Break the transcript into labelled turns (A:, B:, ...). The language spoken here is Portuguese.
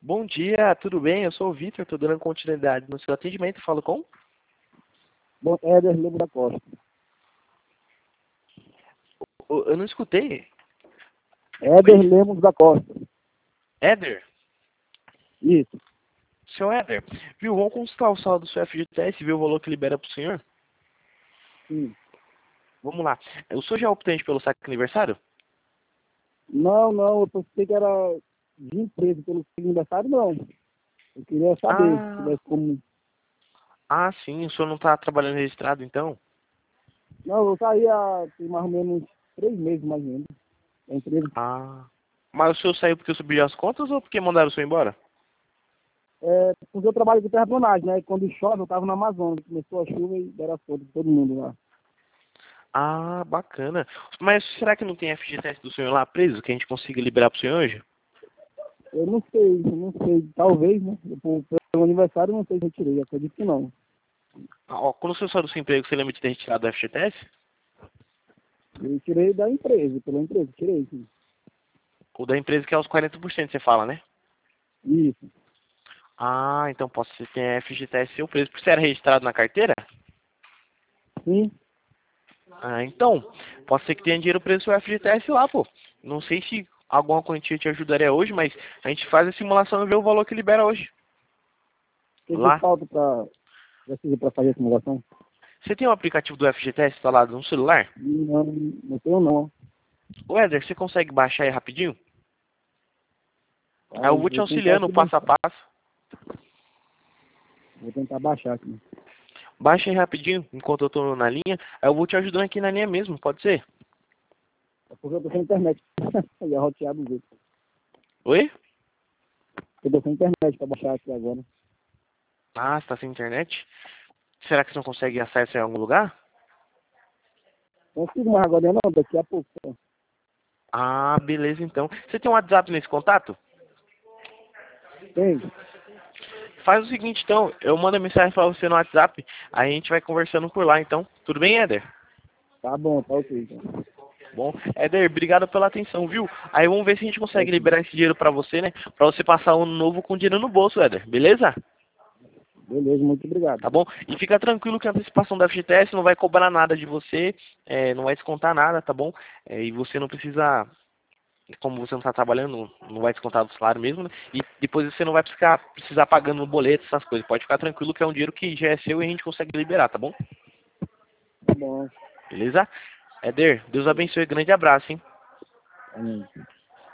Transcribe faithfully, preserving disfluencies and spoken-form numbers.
A: Bom dia, tudo bem? Eu sou o Vitor, estou dando continuidade no seu atendimento. Falo com?
B: Bom, Éder Lemos da Costa.
A: O- Eu não escutei.
B: Éder
A: Oi?
B: Lemos da Costa.
A: Éder?
B: Isso.
A: Seu Éder, viu? Vamos consultar o saldo do seu F G T S e ver o valor que libera para o senhor?
B: Sim.
A: Vamos lá. O senhor já é optante pelo saque aniversário?
B: Não, não, eu pensei que era de empresa pelo aniversário, não. Eu queria saber se
A: Ah,
B: tivesse como.
A: ah, sim. O senhor não está trabalhando registrado, então?
B: Não, eu saí há tem mais ou menos três meses, mais ou menos. A empresa.
A: Ah. Mas o senhor saiu porque subiu as contas ou porque mandaram o senhor embora?
B: É, porque eu trabalho com terraplanagem, né? Quando chove, eu tava na Amazônia. Começou a chuva e deram as fotos de todo mundo lá.
A: Ah, bacana. Mas será que não tem F G T S do senhor lá preso que a gente consiga liberar para o senhor hoje?
B: Eu não sei, eu não sei. Talvez, né? Depois, pelo aniversário, eu não sei se eu tirei. Eu acredito que não.
A: Ah, ó, quando o senhor saiu do seu emprego, você lembra de ter retirado o F G T S?
B: Eu tirei da empresa, pela empresa, tirei, sim.
A: O da empresa que é os quarenta por cento, você fala, né?
B: Isso.
A: Ah, então posso ser que tenha F G T S seu preso. Porque você era registrado na carteira?
B: Sim.
A: Ah, então, pode ser que tenha dinheiro preso seu F G T S lá, pô. Não sei se alguma quantia te ajudaria hoje, mas a gente faz a simulação e vê o valor que libera hoje.
B: O que que
A: Lá.
B: falta para precisa para fazer a simulação?
A: Você tem o aplicativo do F G T S instalado no celular?
B: Não, não tenho não.
A: Ô, Éder, você consegue baixar aí rapidinho? Aí eu
B: Aí,
A: vou te
B: vou tentar
A: auxiliando
B: aqui
A: passo a
B: baixar.
A: passo.
B: Vou tentar baixar aqui.
A: Baixa aí rapidinho, enquanto eu tô na linha. Aí eu vou te ajudando aqui na linha mesmo, pode ser?
B: É porque eu tô sem internet. Ia rotear do jeito.
A: Oi?
B: Eu tô sem internet para baixar aqui agora.
A: Ah, você tá sem internet? Será que você não consegue acesso em algum lugar?
B: Não consigo mais agora não, daqui a pouco.
A: Ah, beleza então. Você tem um WhatsApp nesse contato?
B: Tem?
A: Faz o seguinte então, eu mando a mensagem pra você no WhatsApp, aí a gente vai conversando por lá então. Tudo bem, Éder?
B: Tá bom, tá ok. Então.
A: Bom, Éder, obrigado pela atenção, viu? Aí vamos ver se a gente
B: Tá
A: consegue
B: ok.
A: liberar esse dinheiro pra você, né? Pra você passar um ano novo com dinheiro no bolso, Éder, beleza?
B: Beleza, muito obrigado.
A: Tá bom? E fica tranquilo que a antecipação da F G T S não vai cobrar nada de você, é, não vai descontar nada, tá bom? É, e você não precisa, como você não está trabalhando, não vai descontar do salário mesmo, né? E depois você não vai precisar, precisar pagando no boleto, essas coisas. Pode ficar tranquilo que é um dinheiro que já é seu e a gente consegue liberar, tá bom?
B: Tá bom.
A: Beleza? Éder, Deus abençoe. Grande abraço, hein?
B: Amém.